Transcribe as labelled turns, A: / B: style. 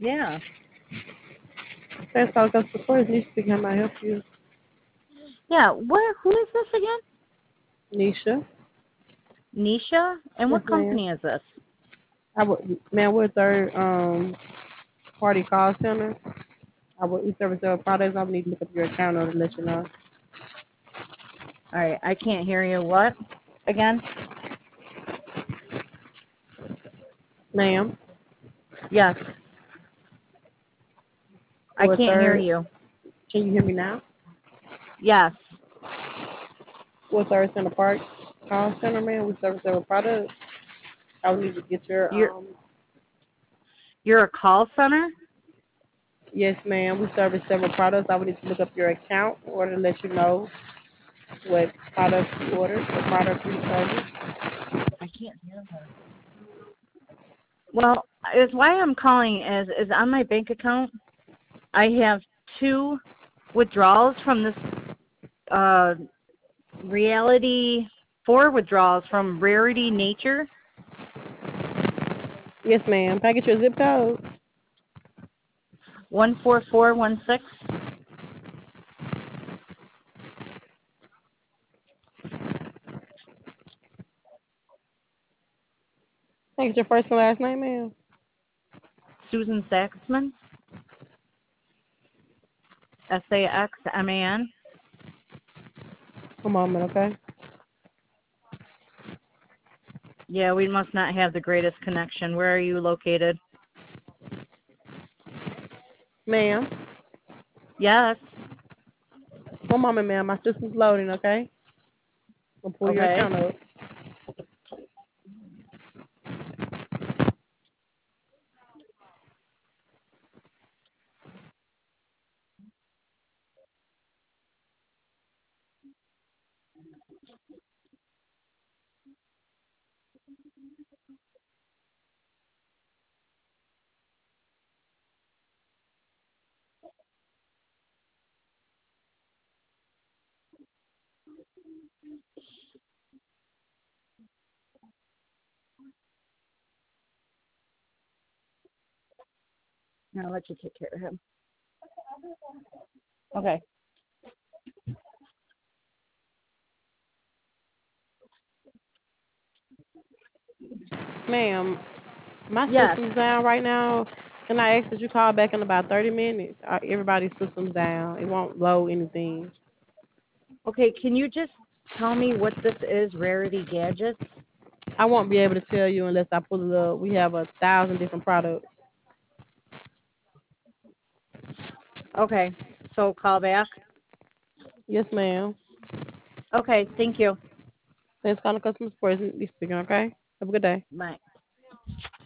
A: Yeah.
B: Thanks, call customer support. Nisha speaking. How may I help you?
A: Yeah. Who is this again?
B: Nisha.
A: Nisha? And
B: Yes,
A: what
B: ma'am.
A: company is this?
B: Ma'am, we're a third party call center. We service several products. I would need to look up your account or to let you know.
A: All right. I can't hear you. What? Again?
B: Ma'am,
A: Yes. I
B: we're a
A: can't hear
B: third.
A: you.
B: Can you hear me now?
A: Yes.
B: We're a third center park call center, ma'am. We service several products. I would need to get your
A: You're you're a call center?
B: Yes, ma'am. We service several products. I would need to look up your account in order to let you know what products you ordered, what products we service.
A: I can't hear her. Well, is why I'm calling is on my bank account. I have two withdrawals from this uh reality, four withdrawals from Rarity Nature.
B: Yes, ma'am. Can I get your zip code?
A: 14416.
B: Can I get your first and last name, ma'am?
A: Susan Saxman. Saxman.
B: One moment, okay?
A: Yeah, we must not have the greatest connection. Where are you located?
B: Ma'am.
A: Yes.
B: One moment, ma'am. My system's loading, okay? I'll pull your
A: Okay.
B: account up.
A: Now I'll let you take care of him. Okay.
B: Ma'am, my
A: Yes.
B: system's down right now. Can I ask that you call back in about 30 minutes? Everybody's system's down. It won't load anything.
A: Okay, can you just tell me what this is, Rarity Gadgets?
B: I won't be able to tell you unless I pull it up. We have 1,000 different products.
A: Okay. So call back.
B: Yes, ma'am.
A: Okay, thank you.
B: Thanks for calling customer support. Speaking, okay? Have a good day.
A: Bye.